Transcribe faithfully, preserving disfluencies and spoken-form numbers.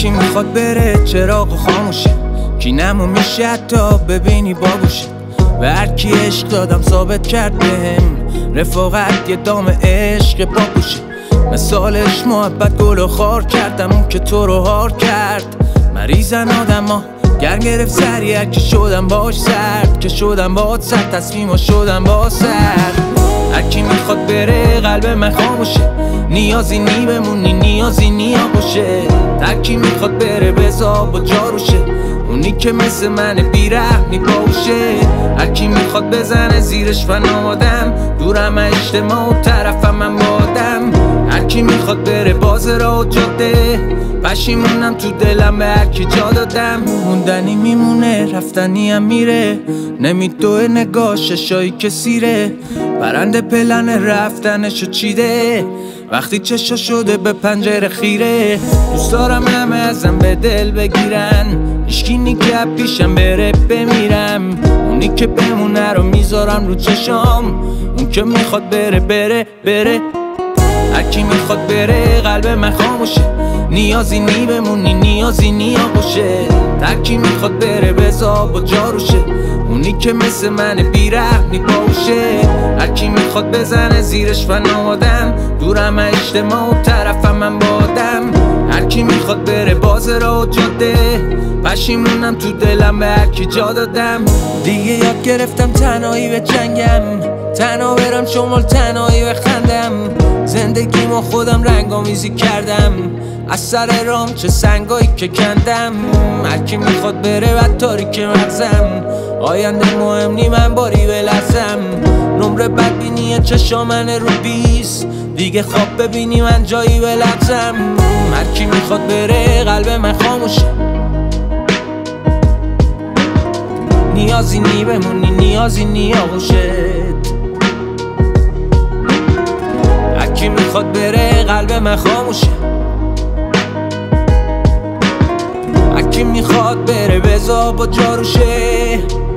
هرکی میخواد بره چراغ خاموشه، کی نمو میشه تا ببینی باگوشه. و هرکی عشق دادم ثابت کرد بهم رفاقت یه دام عشق باگوشه. مثالش محبت گل و خار کردم اون که تو رو هار کرد. مریضن آدم ها گرم گرفت سریع که شدم باش سرد، که شدم باش سرد تصمیم ها شدم با سرد. هرکی میخواد بره قلب من خاموشه، نیازی نی بمونی نیازی نیا باشه. هرکی میخواد بره بزا با جاروشه، اونی که مثل من بیرحمی باشه. هرکی میخواد بزنه زیرش فنادم، دورم اجتماع و طرفم من بادم. هرکی میخواد بره باز را جاده، پشیمونم تو دلم به هرکی جا دادم. موندنی میمونه رفتنی هم میره، نمیدوه نگاه ششایی که سیره. پرنده پلن رفتنشو چیده وقتی چشا شده به پنجره خیره. دوست دارم همه ازم به دل بگیرن، هیچکی نیگه پیشم بره بمیرم. اونی که بمونه رو میذارم رو چشام، اون که میخواد بره بره بره. هرکی میخواد بره قلب من خاموشه، نیازی نی بمونی نیازی نیا باشه. هرکی میخواد بره بزا با جاروشه، اونی که مثل من بیرحمی باشه. هرکی میخواد بزنه زیرش فنادم، دورم اجتماع و طرفم من بادم. هرکی میخواد بره باز را جاده، پشیمونم تو دلم به هرکی جا دادم. دیگه یاد گرفتم تنهایی به جنگم، تنها برم شمال تنهایی بخندم. زندگیمو خودم رنگامیزی کردم، از سر رام چه سنگایی که کندم. هرکی میخواد بره و تاریک مغزم، آینده مهم نی من باری بلرزم. نمره بدبینی چشا من رو بیست، دیگه خواب ببینی من جایی بلرزم. هرکی میخواد بره قلب من خاموشه، نیازی نی بمونی نیازی نی آغوشت. هرکی میخواد بره قلب من خاموشه، هرکی میخواد بره بزا با جاروشه.